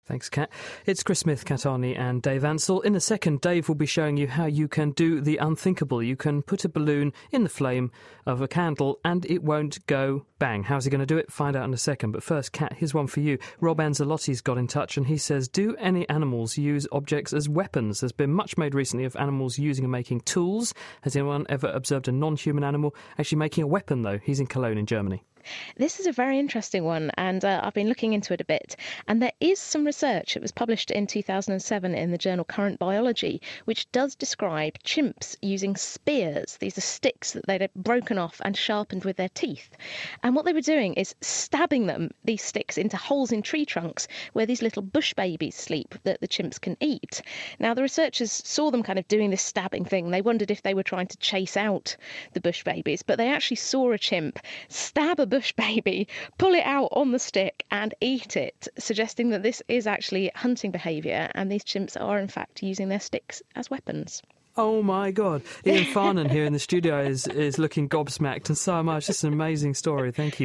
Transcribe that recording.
Thanks, Kat. It's Chris Smith, Kat Arney and Dave Ansell. In a second, Dave will be showing you how you can do the unthinkable. You can put a balloon in the flame of a candle and it won't go bang. How's he going to do it? Find out in a second. But first, Kat, here's one for you. Rob Anzalotti's got in touch and he says, do any animals use objects as weapons? There's been much made recently of animals using and making tools. Has anyone ever observed a non-human animal actually making a weapon, though? He's in Cologne in Germany. This is a very interesting one, and I've been looking into it a bit. And there is some research. It was published in 2007 in the journal Current Biology, which does describe chimps using spears. These are sticks that they'd broken off and sharpened with their teeth. And what they were doing is stabbing these sticks into holes in tree trunks where these little bush babies sleep that the chimps can eat. Now, the researchers saw them kind of doing this stabbing thing. They wondered if they were trying to chase out the bush babies, but they actually saw a chimp stab a bush baby, pull it out on the stick and eat it, suggesting that this is actually hunting behaviour and these chimps are in fact using their sticks as weapons. Oh my God. Ian Farnan here in the studio is looking gobsmacked, and so am I. It's just an amazing story. Thank you.